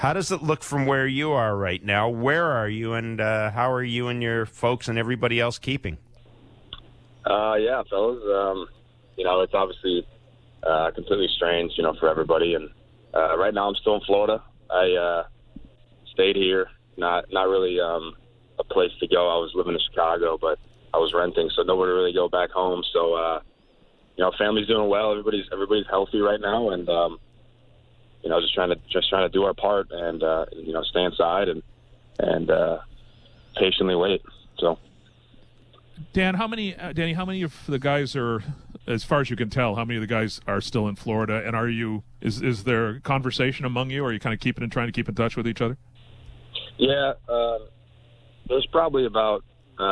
How does it look from where you are right now? Where are you, and how are you and your folks and everybody else keeping? Yeah, fellas. It's obviously completely strange, for everybody. And right now I'm still in Florida. I stayed here, not really a place to go. I was living in Chicago, but I was renting, so nowhere to really go back home. So, family's doing well. Everybody's healthy right now, and just trying to do our part and stay inside and patiently wait. So. Danny, how many of the guys are, as far as you can tell, how many of the guys are still in Florida? And is there conversation among you? Or are you kind of trying to keep in touch with each other? Yeah, there's probably about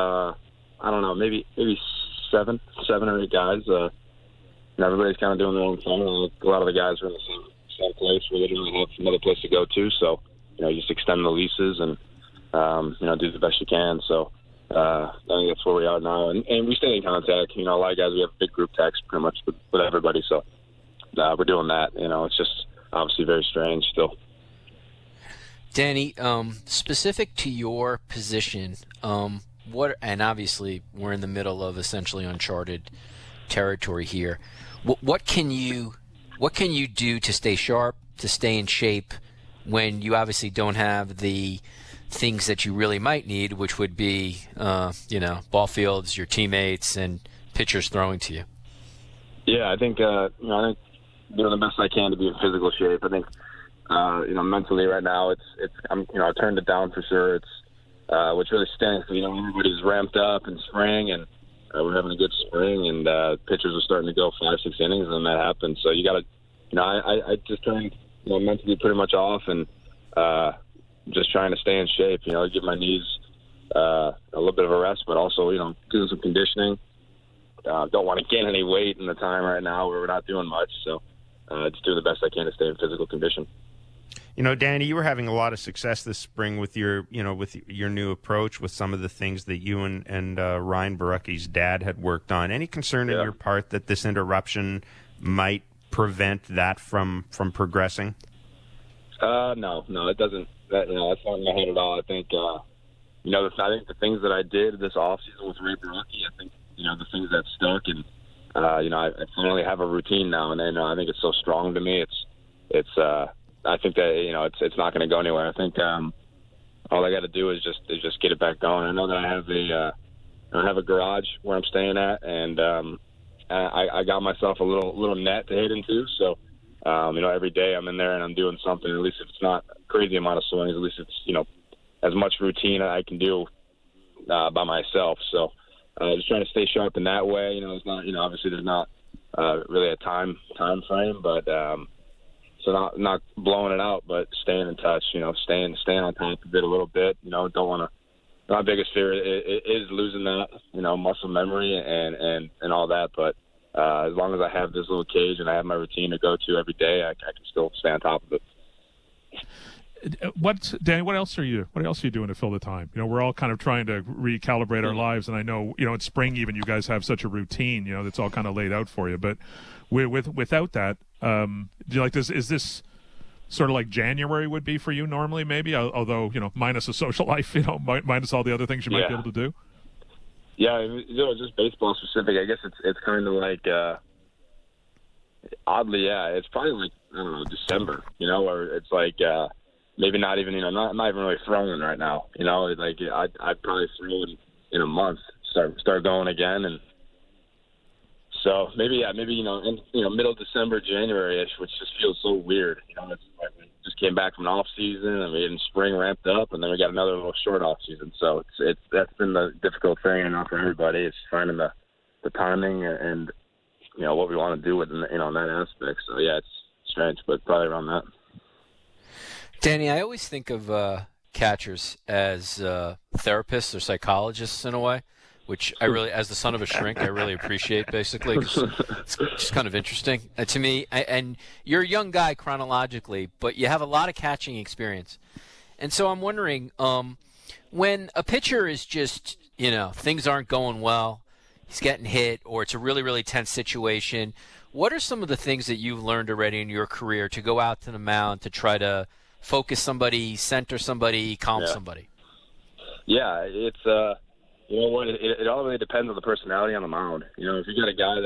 maybe seven or eight guys. Everybody's kind of doing their own thing. A lot of the guys are in the same place where they don't really have another place to go to. So, you just extend the leases and do the best you can. So. I think that's where we are now, and we stay in contact. A lot of guys, we have big group text pretty much with everybody, so we're doing that. It's just obviously very strange still. Danny, specific to your position, and obviously we're in the middle of essentially uncharted territory here. What can you do to stay sharp, to stay in shape, when you obviously don't have the things that you really might need, which would be, ball fields, your teammates, and pitchers throwing to you? Yeah, I think I think doing the best I can to be in physical shape. I think mentally right now I turned it down for sure. It's which really stinks. Everybody's ramped up in spring, and we're having a good spring, and pitchers are starting to go 5-6 innings, and that happens. So you got to, I just turned mentally pretty much off, and just trying to stay in shape, give my knees a little bit of a rest, but also, do some conditioning. Don't want to gain any weight in the time right now where we're not doing much. So just do the best I can to stay in physical condition. Danny, you were having a lot of success this spring with your new approach, with some of the things that you and Ryan Borucki's dad had worked on. Any concern on your part that this interruption might prevent that from progressing? No, it doesn't. That's not in my head at all. I think, I think the things that I did this offseason with Ray Borucki, I think, the things that stuck, and, I finally have a routine now, and I think it's so strong to me. I think that, it's not going to go anywhere. I think, all I got to do is just get it back going. I know that I have a garage where I'm staying at, and, I got myself a little net to hit into, so, every day I'm in there and I'm doing something. At least if it's not a crazy amount of swings, at least it's, as much routine I can do by myself. So just trying to stay sharp in that way. It's not, obviously there's not really a time frame, but so not blowing it out, but staying in touch, staying on top of it a little bit. Don't want to. My biggest fear is losing that, muscle memory and all that, but as long as I have this little cage and I have my routine to go to every day, I can still stay on top of it. Danny, what else are you doing to fill the time? We're all kind of trying to recalibrate our lives, and I know, in spring even you guys have such a routine, that's all kind of laid out for you. But without that, do you like this? Is this sort of like January would be for you normally, maybe? Although, minus a social life, minus all the other things you might be able to do. Yeah, just baseball specific. I guess it's kind of like oddly, it's probably like I don't know, December. Or it's like maybe not even not even really throwing right now. Like I'd probably throw in a month, start going again, and so maybe middle December, January-ish, which just feels so weird. It's like we just came back from an off season, and we in spring ramped up, and then we got another little short off season. So that's been the difficult thing, for everybody. It's finding the timing and what we want to do with in that aspect. So yeah, it's strange, but probably around that. Danny, I always think of catchers as therapists or psychologists in a way, which I really, as the son of a shrink, I really appreciate, basically. It's just kind of interesting to me. And you're a young guy chronologically, but you have a lot of catching experience. And so I'm wondering, when a pitcher is just, things aren't going well, he's getting hit, or it's a really, really tense situation, what are some of the things that you've learned already in your career to go out to the mound to try to focus somebody, center somebody, calm somebody? Yeah, it's you know what? It all really depends on the personality on the mound. You know, if you got a guy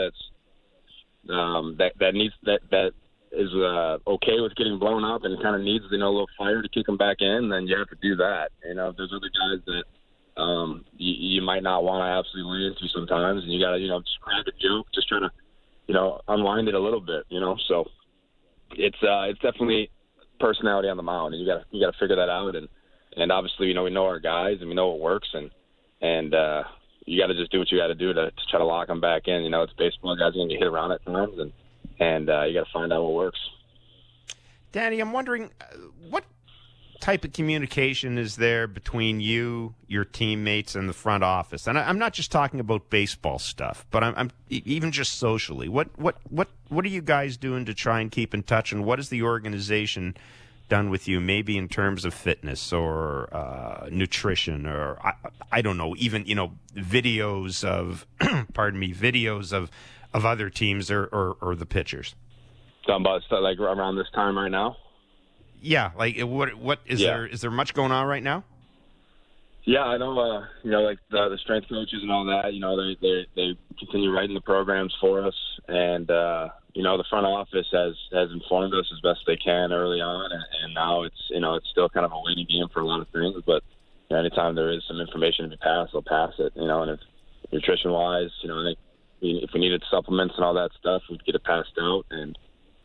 that is okay with getting blown up and kind of needs a little fire to kick him back in, then you have to do that. You know, if there's other guys that you might not want to absolutely lean into sometimes, and you got to just crack a joke, just try to unwind it a little bit. You know, so it's definitely personality on the mound, and you got to figure that out. And obviously, we know our guys and we know what works, and you got to just do what you got to do to try to lock them back in. You know, it's baseball, guys are going to get hit around at times, and you got to find out what works. Danny, I'm wondering what type of communication is there between you, your teammates, and the front office? And I'm not just talking about baseball stuff, but I'm even just socially. What are you guys doing to try and keep in touch? And what has the organization done with you, maybe in terms of fitness or nutrition, or I don't know, even videos of videos of other teams or the pitchers? Talking about stuff like around this time right now? Yeah, like what is there? Is there much going on right now? Yeah, I know. Like the strength coaches and all that. They continue writing the programs for us, and the front office has informed us as best they can early on, and now it's still kind of a waiting game for a lot of things. But anytime there is some information to be passed, they'll pass it. And if nutrition wise, I think if we needed supplements and all that stuff, we'd get it passed out. And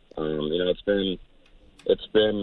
it's been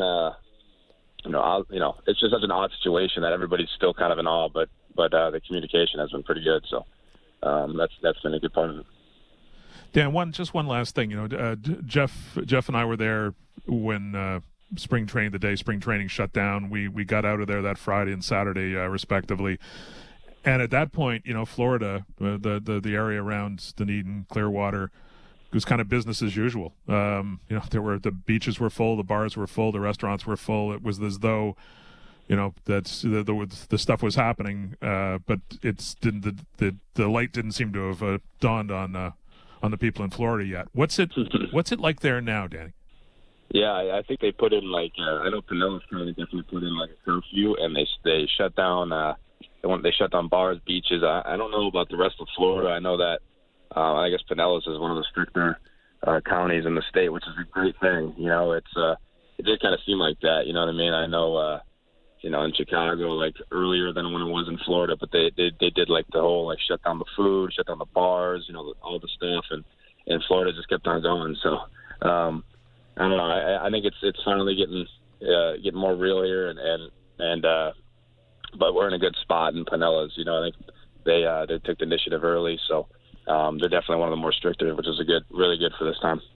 it's just such an odd situation that everybody's still kind of in awe, but the communication has been pretty good. So that's been a good part of it. Dan, one last thing. Jeff and I were there when the day spring training shut down. We got out of there that Friday and Saturday, respectively. And at that point, Florida, the area around Dunedin, Clearwater, it was kind of business as usual. The beaches were full, the bars were full, the restaurants were full. It was as though, that's the stuff was happening, but the light didn't seem to have dawned on the people in Florida yet. What's it like there now, Danny? Yeah, I think they put in I know Pinellas County definitely put in a curfew, and they shut down. They shut down bars, beaches. I don't know about the rest of Florida. I know that. I guess Pinellas is one of the stricter counties in the state, which is a great thing. It did kind of seem like that. You know what I mean? I know, in Chicago, earlier than when it was in Florida, but they did the whole shut down the food, shut down the bars, all the stuff, and Florida just kept on going. So I don't know. I think it's finally getting more real here, and but we're in a good spot in Pinellas. I think they took the initiative early, so. They're definitely one of the more stricter, which is really good for this time.